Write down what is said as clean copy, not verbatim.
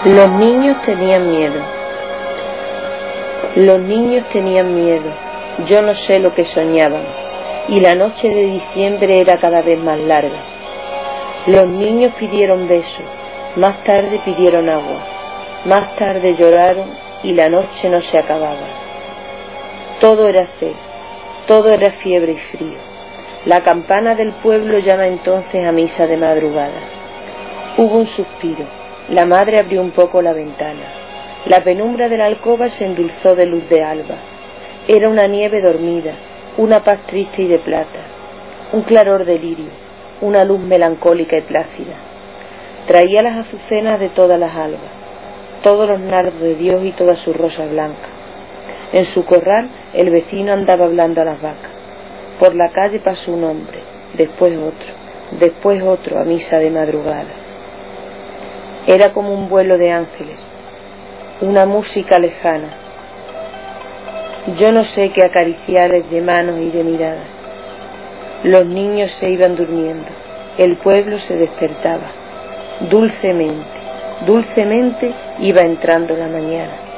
Los niños tenían miedo. Los niños tenían miedo. Yo no sé lo que soñaban. Y la noche de diciembre era cada vez más larga. Los niños pidieron besos. Más tarde pidieron agua. Más tarde lloraron y la noche no se acababa. Todo era sed. Todo era fiebre y frío. La campana del pueblo llama entonces a misa de madrugada. Hubo un suspiro. La madre abrió un poco la ventana. La penumbra de la alcoba se endulzó de luz de alba. Era una nieve dormida, una paz triste y de plata, un claror de lirio, una luz melancólica y plácida. Traía las azucenas de todas las albas, todos los nardos de Dios y todas sus rosas blancas. En su corral el vecino andaba hablando a las vacas. Por la calle pasó un hombre, después otro a misa de madrugada. Era como un vuelo de ángeles, una música lejana. Yo no sé qué acariciares de manos y de miradas. Los niños se iban durmiendo, el pueblo se despertaba. Dulcemente, dulcemente iba entrando la mañana.